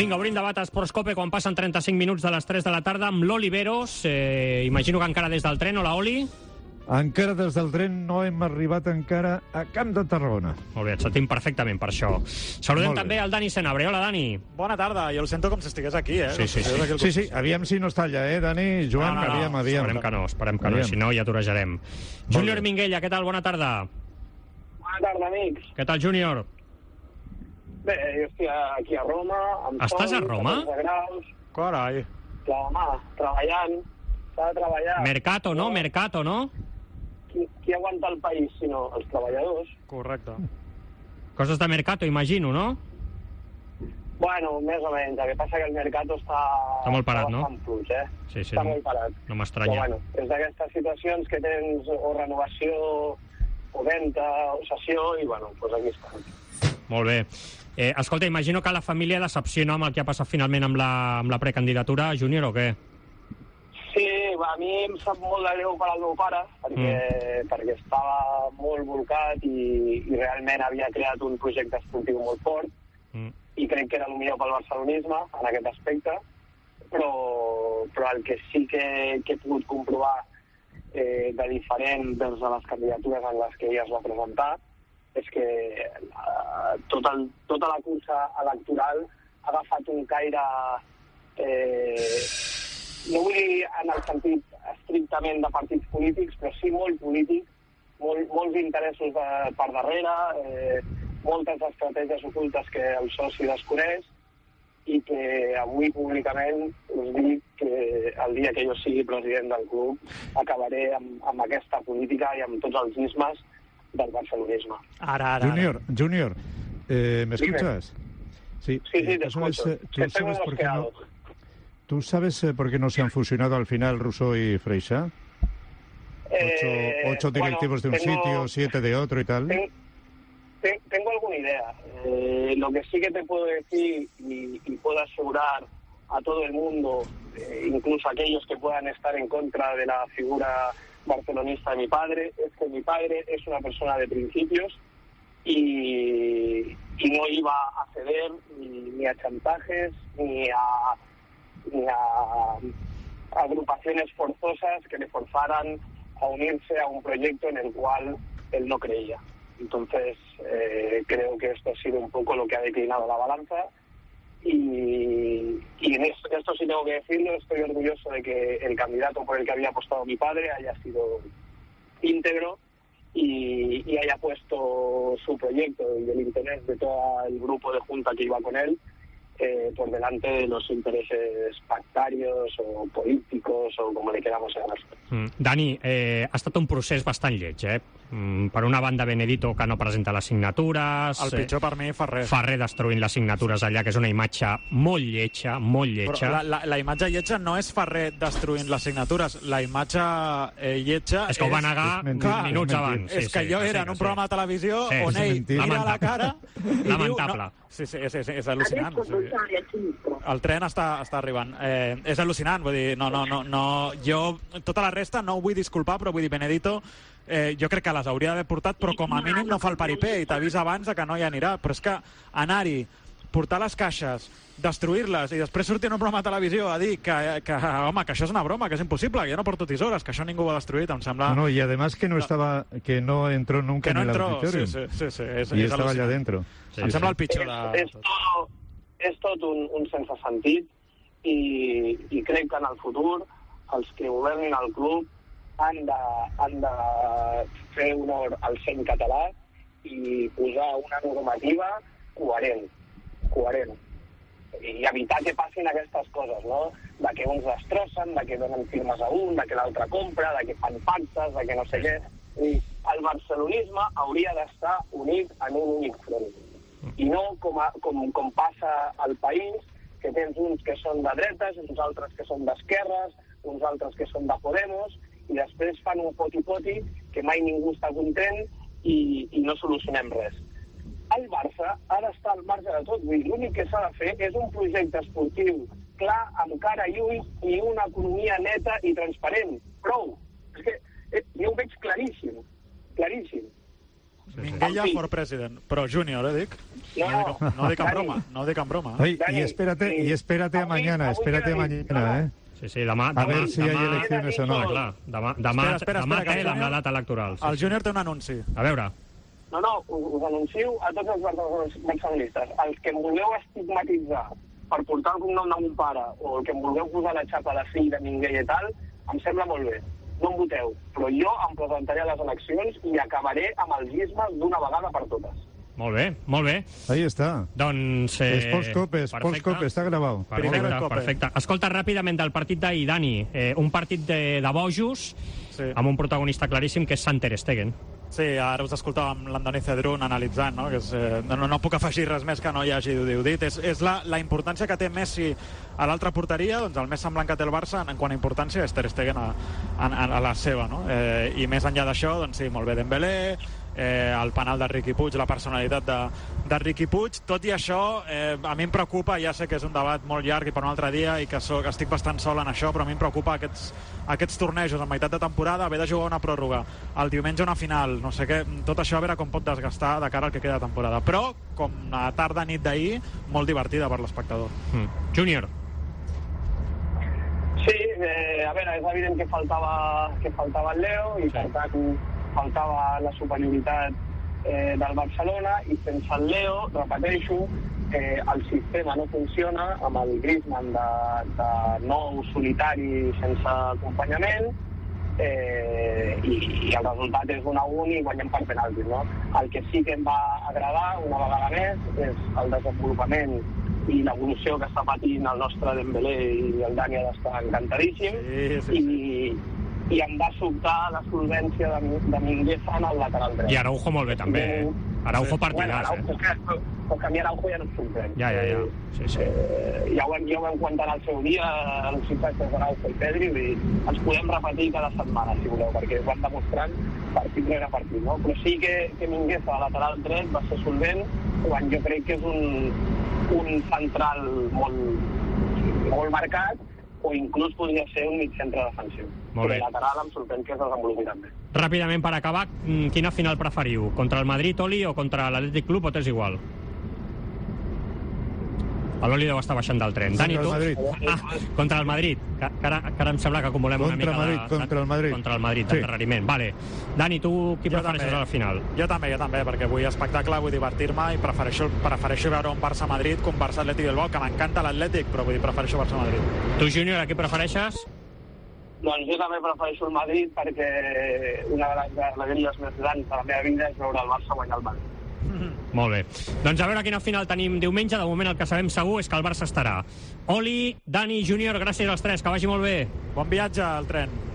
Vinga, obrim debat a Sportscope quan passen 35 minuts de les 3 de la tarda amb l'Oliveros. Imagino que encara des del tren. Hola, Oli. Encara des del tren no hem arribat encara a Camp de Tarragona. Molt bé, et sentim perfectament per això. Saludem també al Dani Senabre. Hola, Dani. Bona tarda, jo el sento com si estigués aquí, Sí, aviam si no està allà, Dani? Joan, aviam. Esperem que no, si no ja t'orejarem. Júnior Minguella, què tal? Bona tarda. Bona tarda, amics. Què tal, Júnior? Bé, jo estic aquí a Roma. Estàs a Roma? Carai. Clar, home, treballant. S'ha de treballar. Mercato, no? Qui aguanta el país, sinó els treballadors? Correcte. Coses de mercato, imagino, no? Bueno, més o menys. El que passa que el mercato està molt parat, no? Fluix, Sí, està molt parat. No m'estranya. Però, bueno, és d'aquestes situacions que tens o renovació, o venda, o cessió, i, bueno, doncs aquí està. Molt bé. Escolta, imagino que la família decepciona amb el que ha passat finalment amb la precandidatura, Júnior, o què? Sí, a mi em sap molt de greu per al meu pare, perquè estava molt volcat i realment havia creat un projecte esportiu molt fort, i crec que era el millor pel barcelonisme en aquest aspecte, però el que sí que he pogut comprovar de diferent vers de les candidatures en les que ell es va presentar és que tota la cursa electoral ha agafat un caire... no vull dir en el sentit estrictament de partits polítics, però sí molt polític, molts interessos per darrere, moltes estratègies ocultes que el soci desconeix, i que avui públicament us dic que el dia que jo sigui president del club acabaré amb aquesta política i amb tots els ismes del barcelonisme. Ara. Junior, ¿me escuchas? Sí, te escucho. ¿Tú sabes por qué no se han fusionado al final Rousseau y Freixa? 8 directivos de un sitio, 7 de otro y tal. Tengo alguna idea. Lo que sí que te puedo decir y puedo asegurar a todo el mundo, incluso a aquellos que puedan estar en contra de la figura barcelonista de mi padre, es que mi padre es una persona de principios y no iba a ceder ni a chantajes ni a agrupaciones forzosas que le forzaran a unirse a un proyecto en el cual él no creía. Entonces, creo que esto ha sido un poco lo que ha declinado la balanza y en esto sí tengo que decirlo, estoy orgulloso de que el candidato por el que había apostado mi padre haya sido íntegro y haya puesto su proyecto y el interés de todo el grupo de junta que iba con él por delante de los intereses pactarios o políticos o com li queramos llamar. Dani, ha estat un procés bastant lleig, Per una banda, Benedito, que no presenta les signatures... El pitjor per mi, Ferrer. Ferrer destruint les signatures allà, que és una imatge molt lletja, molt lletja. Però la imatge lletja no és Ferrer destruint les signatures. La imatge lletja... És que ho va negar minuts abans. És que jo era en un programa de televisió on ell mira la cara... Lamentable. Sí, és al·lucinant. El tren està arribant. És al·lucinant, vull dir, no, jo tota la resta no ho vull disculpar, però vull dir, Benedito, jo crec que les hauria d'haver portat, però com a mínim no fa el paripé i t'avisa abans que no hi anirà. Però és que anar-hi, portar les caixes, destruir-les i després sortir en un programa de televisió a dir que home, que això és una broma, que és impossible, que jo no porto tisores, que això ningú ho ha destruït, em sembla... No, y además que no entró nunca en el auditorium. Sí, y estaba allá dentro. Em sembla el pitjor de... És tot un sense sentit i crec que en el futur els que governin el club han de fer honor al seny català i posar una normativa coherent i evitar que passin aquestes coses, no? De que uns destrossen, de que donen firmes a un, de que l'altre compra, de que fan pactes, de que no sé què. El barcelonisme hauria d'estar unit en un únic front i no com passa al país, que tens uns que són de dretes, uns altres que són d'esquerres, uns altres que són de Podemos, i després fan un poti-poti que mai ningú està content i no solucionem res. El Barça ha d'estar al marge de tot. L'únic que s'ha de fer és un projecte esportiu clar, amb cara i ulls, i una economia neta i transparent. Prou. És que jo ho veig claríssim. Minguella for president. Però júnior, dic. No dic en broma. Y espérate a mañana, Sí, demà... A ver si hay elecciones o no. Clar, demà té la data electoral. El júnior té un anunci. A veure... No, us anuncio a tots els barcelonistes. Els que em vulgueu estigmatitzar per portar el cognom d'un pare o el que em vulgueu posar la xapa de fill de Minguella i tal, em sembla molt bé. No em voteu, però jo em presentaré a les eleccions i acabaré amb el gisme d'una vegada per totes. Molt bé, molt bé. Ahí está. Doncs... Es Polscope, está grabado. Perfecte. Escolta, ràpidament del partit d'ahir, Dani. Un partit de bojos, amb un protagonista claríssim, que és Ter Stegen. Sí, ara us escoltàvem l'Andoni Cedrún analitzant, no? Que és, no puc afegir res més que no hi hagi dit. És la importància que té Messi a l'altra porteria, doncs el més semblant que té el Barça en quant a importància és Ter Stegen a la seva, no? I més enllà d'això, doncs sí, molt bé Dembélé, el penal de Riqui Puig, la personalitat de Riqui Puig. Tot i això, a mi em preocupa, ja sé que és un debat molt llarg i per un altre dia i que estic bastant sol en això, però a mi em preocupa aquests tornejos en meitat de temporada, haver de jugar una pròrroga, el diumenge una final, no sé què, tot això a veure com pot desgastar de cara al que queda de temporada. Però, com a tarda nit d'ahir, molt divertida per l'espectador. Júnior. Sí, a veure, és evident que faltava el Leo i per tant faltava la superioritat del Barcelona i sense el Leo, repeteixo, el sistema no funciona amb el Griezmann de nou solitari sense acompanyament i el resultat és 1-1 i guanyem per penaltis, no? El que sí que em va agradar una vegada més és el desenvolupament i l'evolució que està patint el nostre Dembélé i el Dani ha d'estar encantadíssim i em va sobtar la solvència de Mingueza en el lateral dret. I Araujo molt bé també, Araujo partidàs, Però que a mi Araujo ja no em sorprèn. Ja. Sí. Ja ho vam comentar al seu dia, els fitxatges d'Araujo i Pedri, i ens podem repetir cada setmana, si voleu, perquè ho van demostrant partit rere partit, no? Però sí que Mingueza a lateral dret va ser solvent, quan jo crec que és un central molt marcat, o inclús podria ser un migcentre defensiu. Però el lateral em sorprèn que es desenvolupi també. Ràpidament, per acabar, quina final preferiu? Contra el Madrid, Oli, o contra l'Atlètic Club, o t'és igual? L'Oli deu estar baixant del tren. Dani, tu? Contra el Madrid. Que ara em sembla que acumulem una mica Contra el Madrid, d'endarreriment. Vale. Dani, tu qui prefereixes a la final? Jo també, perquè vull espectacle, vull divertir-me i prefereixo veure un Barça-Madrid que un Barça-Atlètic Bilbao, que m'encanta l'Atlètic, però vull dir, prefereixo Barça-Madrid. Tu, Júnior, a qui prefereixes? Doncs jo també prefereixo el Madrid perquè una de les alegries més grans de la meva vida és veure el Barça guanyar el Madrid. Molt bé. Doncs a veure quina final tenim diumenge. De moment el que sabem segur és que el Barça estarà. Oli, Dani, Júnior, gràcies als tres, que vagi molt bé. Bon viatge al tren.